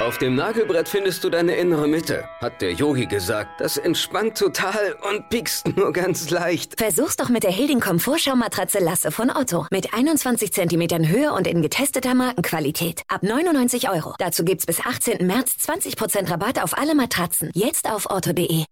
Auf dem Nagelbrett findest du deine innere Mitte, hat der Yogi gesagt. Das entspannt total und piekst nur ganz leicht. Versuch's doch mit der Hilding Komfortschaumatratze Lasse von Otto. Mit 21 cm Höhe und in getesteter Markenqualität. Ab 99 €. Dazu gibt's bis 18. März 20% Rabatt auf alle Matratzen. Jetzt auf otto.de.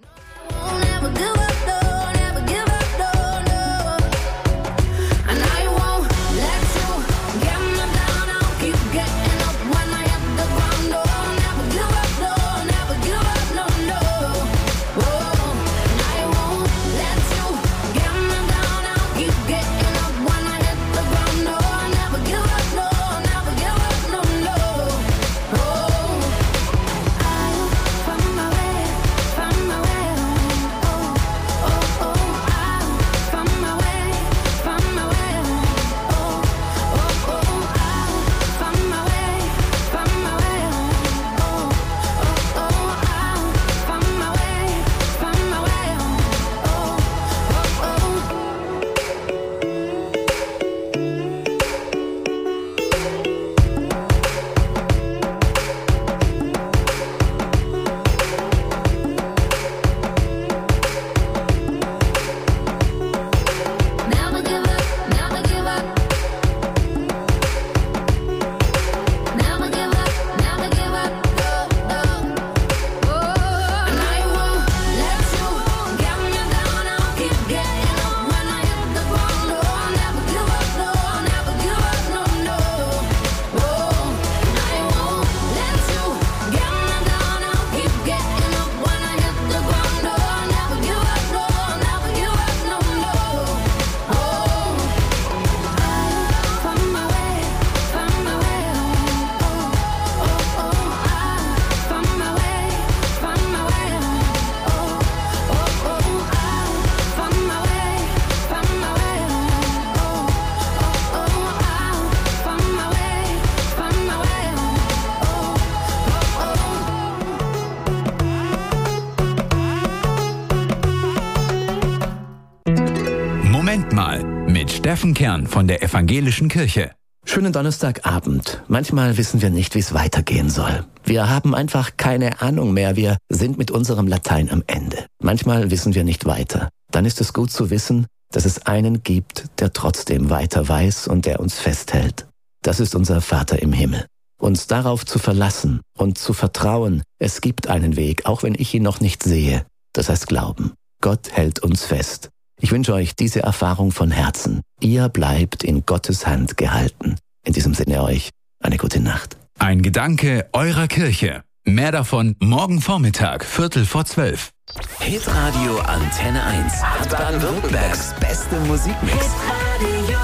Moment mal mit Steffen Kern von der Evangelischen Kirche. Schönen Donnerstagabend. Manchmal wissen wir nicht, wie es weitergehen soll. Wir haben einfach keine Ahnung mehr. Wir sind mit unserem Latein am Ende. Manchmal wissen wir nicht weiter. Dann ist es gut zu wissen, dass es einen gibt, der trotzdem weiter weiß und der uns festhält. Das ist unser Vater im Himmel. Uns darauf zu verlassen und zu vertrauen, es gibt einen Weg, auch wenn ich ihn noch nicht sehe. Das heißt Glauben. Gott hält uns fest. Ich wünsche euch diese Erfahrung von Herzen. Ihr bleibt in Gottes Hand gehalten. In diesem Sinne euch eine gute Nacht. Ein Gedanke eurer Kirche. Mehr davon morgen Vormittag, 11:45. Hitradio Antenne 1. Baden-Württembergs beste Musikmix. Hitradio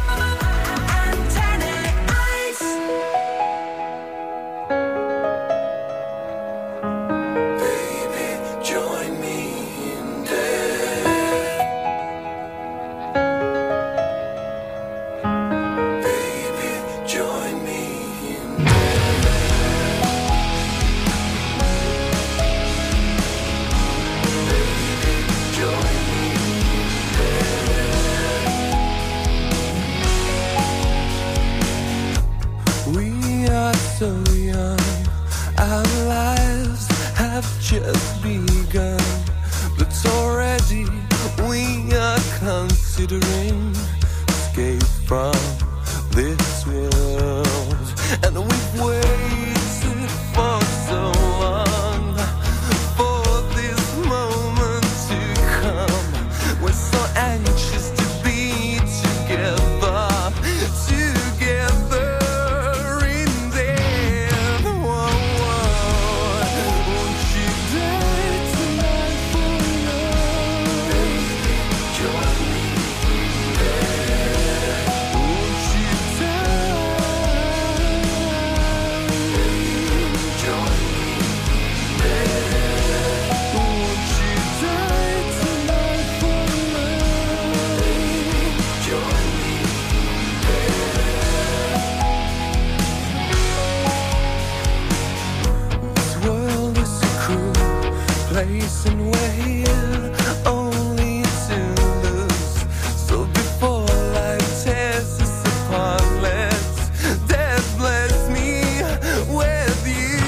Antenne 1. Baby, join me in there. Baby, join me in there. We are so young, our lives have just begun, but already we are considering escape from this world, and we've waited for so long for this moment to come. We're so anxious to be together, together. Place and we're only to lose. So before life tears us apart, let's death bless me with you.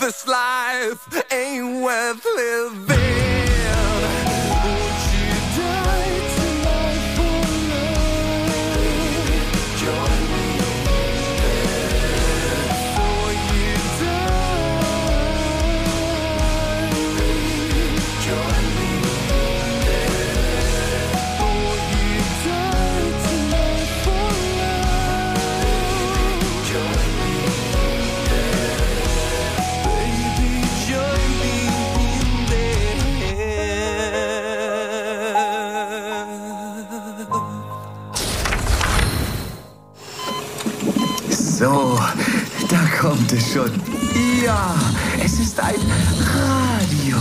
this life ain't worth living. Would you die tonight for love? Join me before you die. Join me before you die tonight for love. Join me. Baby, join me in there. So, da kommt es schon. Ja, es ist ein Radio.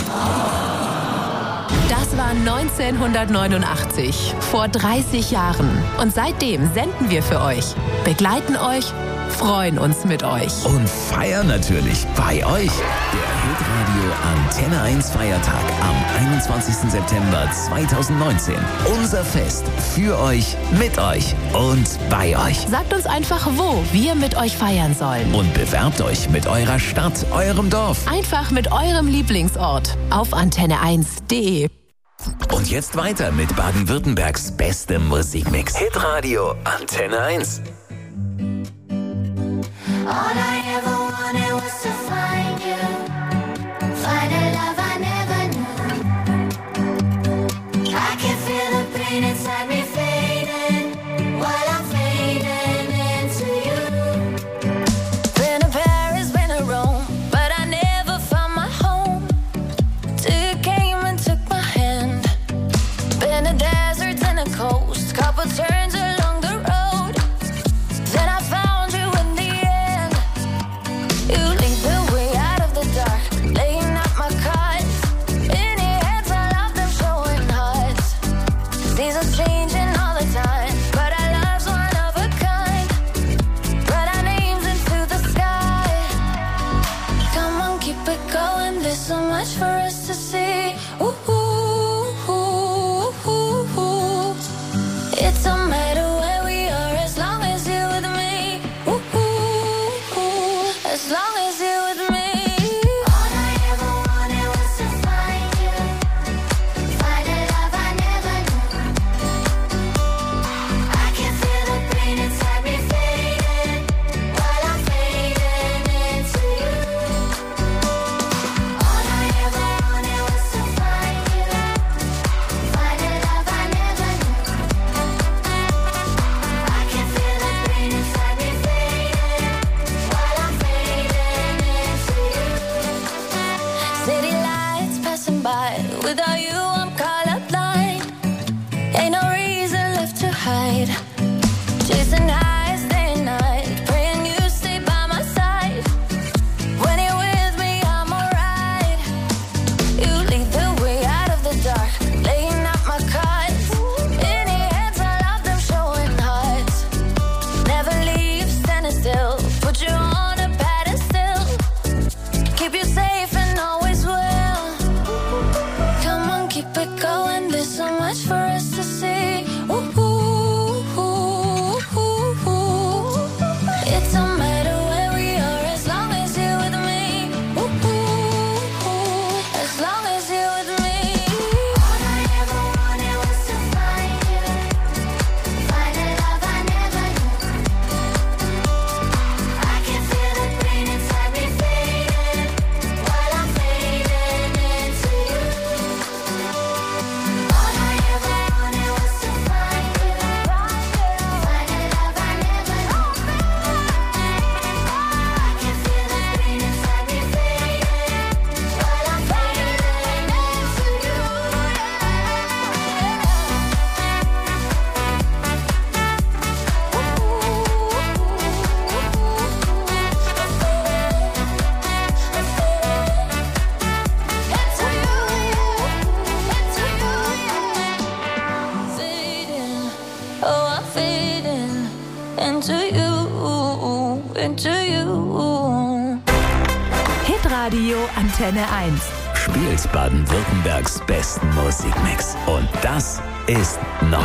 Das war 1989, vor 30 Jahren. Und seitdem senden wir für euch, begleiten euch, freuen uns mit euch. Und feiern natürlich bei euch. Der Hitradio Antenne 1 Feiertag am 21. September 2019. Unser Fest für euch, mit euch und bei euch. Sagt uns einfach, wo wir mit euch feiern sollen. Und bewerbt euch mit eurer Stadt, eurem Dorf. Einfach mit eurem Lieblingsort auf antenne1.de. Und jetzt weiter mit Baden-Württembergs bestem Musikmix. Hitradio Antenne 1. All I ever wanted was to find you, find a love I never knew. I can feel the pain inside me fading, while I'm fading into you. Been to Paris, been to Rome, but I never found my home. Till you came and took my hand. Been to deserts and a coast, couple turns along the road. Then I found you in the end. You lead the way out of the dark, laying out my cards. In your heads, I love them showing hearts. Seasons changing all the time, but our love's one of a kind. Write our names into the sky. Come on, keep it going. There's so much for us to see. Ooh, ooh, ooh, ooh, ooh. It don't matter where we are as long as you're with me. Ooh, ooh, ooh. As long as you're with me. All I ever wanted was to find you, find a love I never knew. I can feel the pain inside me fading, while I'm fading into you. All I ever wanted was to find you, find a love I never knew. I can feel the pain inside me fading, while I'm fading into you. City lights passing by, without you I'm colorblind. Ain't no reason left to hide. Chasing highs day and night, praying you stay by my side. When you're with me, I'm alright. You lead the way out of the dark, laying out my cards. In your hands, I love them showing hearts. Never leave, standing still. Put you on a pedestal. Keep you safe and always will. Come on, keep it going. There's so much for us to see. Ooh, ooh, ooh, ooh, ooh. It don't matter where we are as long as you're with me. Ooh, ooh, ooh. As long as you're with me. All I ever wanted was to find you, find a love I never knew. I can feel the pain inside me fading, while I'm fading into you. All I ever wanted was to find you, find a love I never knew. I can feel the pain inside me fading, while I'm fading into you. Fading, oh I'm fading into you. Hitradio Antenne 1. Spielt Baden-Württembergs besten Musikmix. Und das ist neu.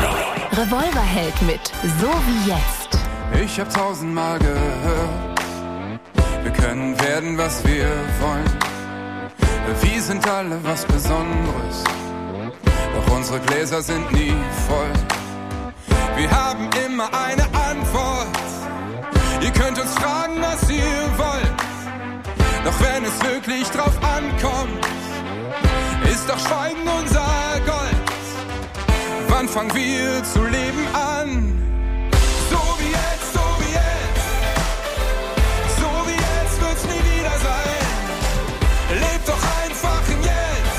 Revolverheld mit So wie jetzt. Ich hab tausendmal gehört, Wir können werden, was wir wollen. Wir sind alle was Besonderes, doch unsere Gläser sind nie voll. Wir haben immer eine Antwort. Ihr könnt uns fragen, was ihr wollt. Doch wenn es wirklich drauf ankommt, ist doch Schweigen unser Gold. Wann fangen wir zu leben an? So wie jetzt, so wie jetzt. So wie jetzt wird's nie wieder sein. Leb doch einfach im Jetzt.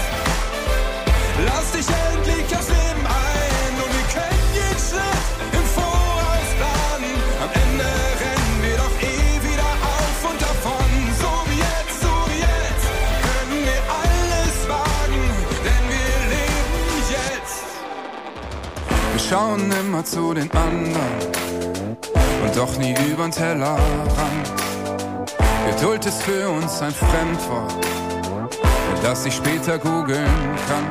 Lass dich endlich aufs Leben ein. Und wir können jeden Schritt im Voraus planen. Am Ende rennen wir doch wieder auf und davon. So wie jetzt, können wir alles wagen, denn wir leben jetzt. Wir schauen immer zu den anderen und doch nie übern Tellerrand. Geduld ist für uns ein Fremdwort, das ich später googeln kann.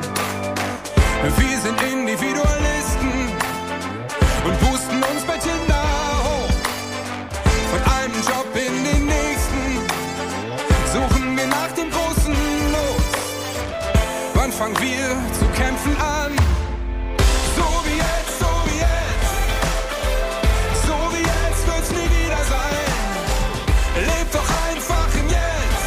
Wir sind Individualisten und boosten uns bei Tinder hoch. Von einem Job in den nächsten suchen wir nach dem großen Los. Wann fangen wir zu kämpfen an? So wie jetzt, so wie jetzt. So wie jetzt wird's nie wieder sein. Leb doch einfach im Jetzt.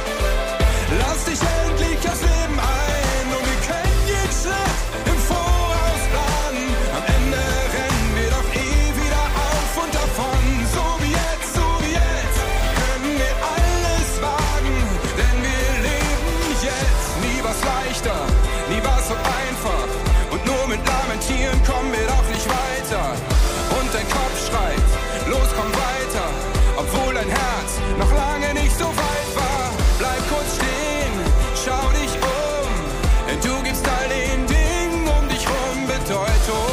Lass dich endlich aufs Leben ein. Und wir können jeden Schritt im Voraus planen. Am Ende rennen wir doch wieder auf und davon. So wie jetzt, können wir alles wagen, denn wir leben jetzt. Nie war's leichter, nie war's so einfach. Und nur mit Lamentieren kommen wir doch nicht weiter. Und dein Kopf schreit, los komm weiter. Obwohl dein Herz noch lange nicht so weit war. Bleib kurz stehen, schau dich um. Denn du gibst all den Dingen um dich rum Bedeutung.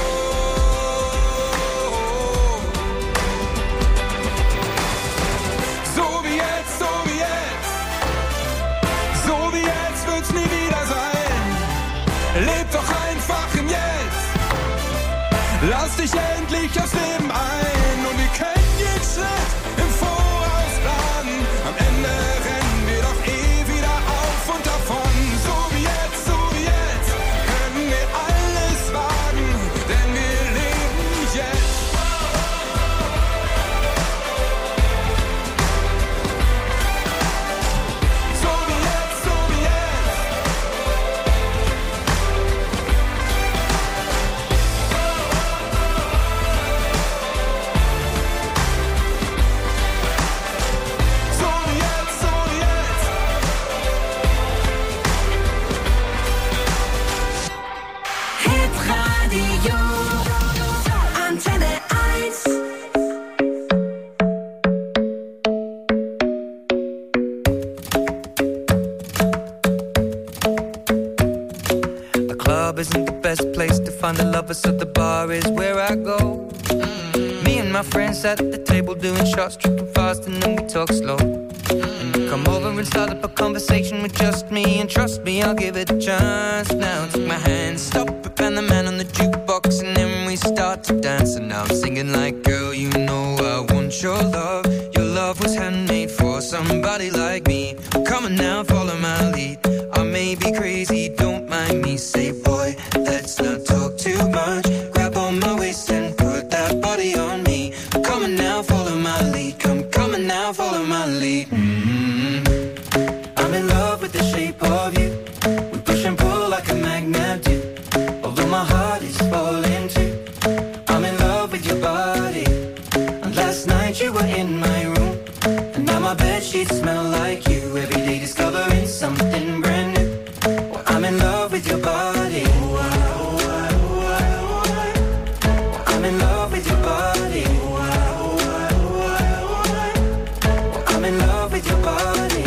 So wie jetzt, so wie jetzt. So wie jetzt wird's nie wieder sein. Leb doch einfach im Jetzt. Lass dich endlich aufs Leben ein. Und wir können jeden Schritt im Voraus planen. Am Ende rennen wir doch wieder auf und davon. So wie jetzt, können wir alles wagen, denn wir leben jetzt. So wie jetzt, so wie jetzt. So wie jetzt, so wie jetzt. Hitradio Antenne 1. The club isn't the best place to find the lovers, so the bar is where I go. Me and my friends at the table doing shots, tripping fast, and then we talk slow. And you come over and start up a conversation with just me, and trust me, I'll give it a chance. Now take my hand, stop it, and the man on the jukebox, and then we start to dance. And now I'm singing like, girl, you know I want your love. Your love was handmade for somebody like me. Come on now, follow my lead. I may be crazy, don't mind me. Say, boy, let's not talk too much. Grab on my waist and put that body on me. Come on now, follow my lead. Come on now, follow my lead. I'm in love with the shape of you. We push and pull like a magnet do. Although my heart is falling too. I'm in love with your body. And last night you were in my room. And now my bedsheets smell like you. Every day discovering something brand new. Well, I'm in love with your body. I'm in love with your body. I'm in love with your body.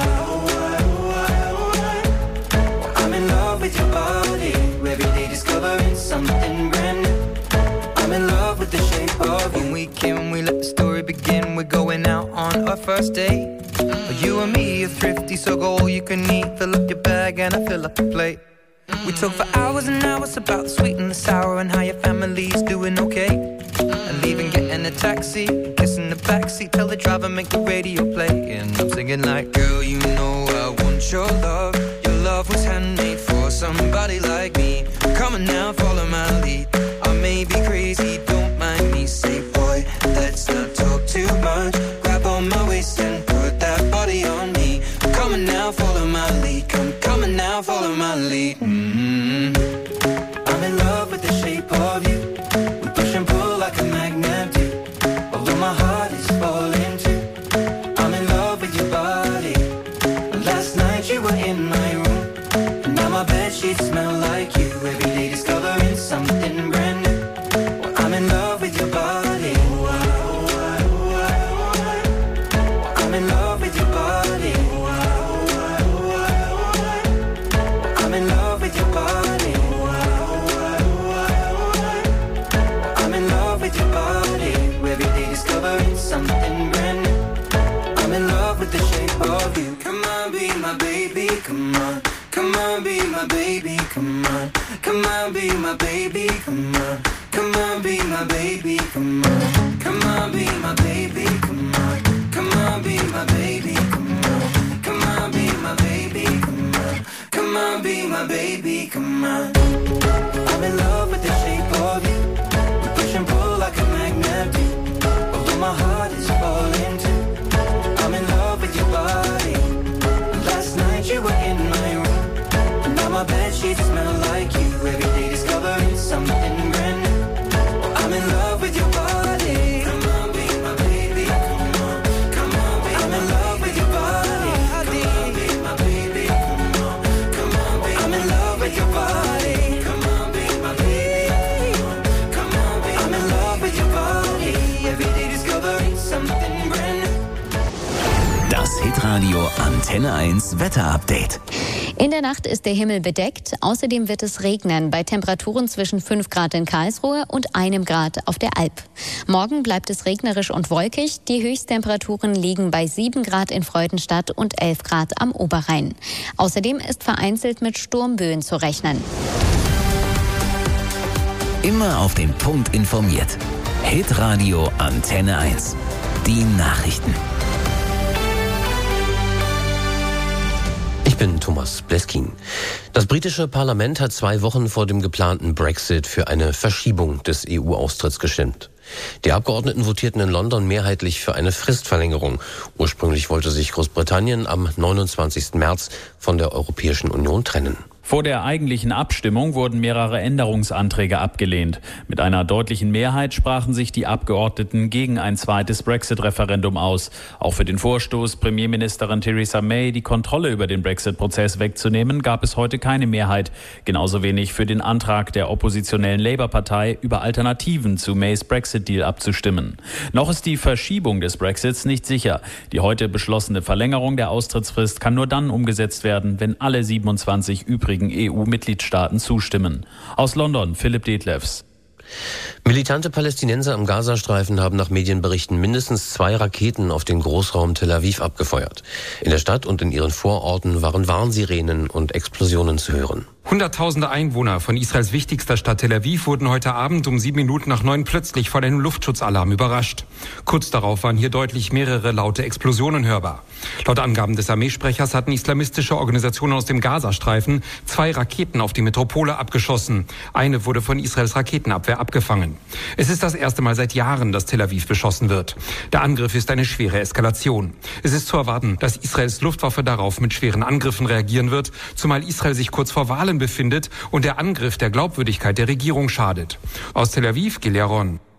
I'm in love with your body. Every day discovering something brand new. I'm in love with the shape of you. When we came, we let the story begin. We're going out on our first date. You and me are thrifty, so go all you can eat. Fill up your bag and I fill up the plate. We talk for hours and hours about the sweet and the sour and how your family's doing okay. And leaving, getting a taxi, kissing in the backseat, tell the driver make the radio play. And I'm singing like, girl, you know I want your love. Your love was handmade for somebody like me. Come on now, follow my lead. I may be crazy, don't mind me. Say, boy, let's not talk too much. Grab on my waist and put that body on me. Come on now, follow my lead. Come on now, follow my lead. Mm-hmm. I'm in love with the shape of you. We push and pull like a magnet do. Although my heart is falling too. I'm in love with your body. Last night you were in my room. And now my bedsheets smell like you. Every day discovering something brand new. Well, I'm in love with your body. I'm in love with your body. I'm in love with your body. I'm in love with your body. Every day discovering something brand new. I'm in love with the shape of you. Come on, be my baby, come on. Come on, be my baby, come on. Come on, be my baby, come on. Come on, be my baby, come on. Come on, be my baby, come on. Come on, be my baby, come on. Come on, be my baby, come on. Come on, be my baby, come on. I'm in love with the shape of you. We push and pull like a magnet do. Although my heart is falling too. I'm in love with your body. Last night you were in my room. And now my bedsheets smell like you. Every day discovering something brand new. I'm in love with your body. Come on, be my baby. Come on, come on, be I'm in love with your body. Come on, be my baby. Come on, come on, be I'm in love with your body. Come on, be my baby. Come on, be I'm in love with your body. Every day discovering something brand new. Das Hitradio Antenne 1 Wetterupdate. In der Nacht ist der Himmel bedeckt. Außerdem wird es regnen bei Temperaturen zwischen 5 Grad in Karlsruhe und 1 Grad auf der Alp. Morgen bleibt es regnerisch und wolkig. Die Höchsttemperaturen liegen bei 7 Grad in Freudenstadt und 11 Grad am Oberrhein. Außerdem ist vereinzelt mit Sturmböen zu rechnen. Immer auf den Punkt informiert. Hitradio Antenne 1. Die Nachrichten. Ich bin Thomas Bleskin. Das britische Parlament hat 2 Wochen vor dem geplanten Brexit für eine Verschiebung des EU-Austritts gestimmt. Die Abgeordneten votierten in London mehrheitlich für eine Fristverlängerung. Ursprünglich wollte sich Großbritannien am 29. März von der Europäischen Union trennen. Vor der eigentlichen Abstimmung wurden mehrere Änderungsanträge abgelehnt. Mit einer deutlichen Mehrheit sprachen sich die Abgeordneten gegen ein zweites Brexit-Referendum aus. Auch für den Vorstoß, Premierministerin Theresa May die Kontrolle über den Brexit-Prozess wegzunehmen, gab es heute keine Mehrheit. Genauso wenig für den Antrag der oppositionellen Labour-Partei, über Alternativen zu Mays Brexit-Deal abzustimmen. Noch ist die Verschiebung des Brexits nicht sicher. Die heute beschlossene Verlängerung der Austrittsfrist kann nur dann umgesetzt werden, wenn alle 27 übrigen EU-Mitgliedstaaten zustimmen. Aus London, Philipp Detlefs. Militante Palästinenser am Gazastreifen haben nach Medienberichten mindestens 2 Raketen auf den Großraum Tel Aviv abgefeuert. In der Stadt und in ihren Vororten waren Warnsirenen und Explosionen zu hören. Hunderttausende Einwohner von Israels wichtigster Stadt Tel Aviv wurden heute Abend um 7 Minuten nach 9 plötzlich von einem Luftschutzalarm überrascht. Kurz darauf waren hier deutlich mehrere laute Explosionen hörbar. Laut Angaben des Armeesprechers hatten islamistische Organisationen aus dem Gazastreifen 2 Raketen auf die Metropole abgeschossen. Eine wurde von Israels Raketenabwehr abgefangen. Es ist das erste Mal seit Jahren, dass Tel Aviv beschossen wird. Der Angriff ist eine schwere Eskalation. Es ist zu erwarten, dass Israels Luftwaffe darauf mit schweren Angriffen reagieren wird, zumal Israel sich kurz vor Wahlen befindet und der Angriff der Glaubwürdigkeit der Regierung schadet. Aus Tel Aviv, Gilea Ron.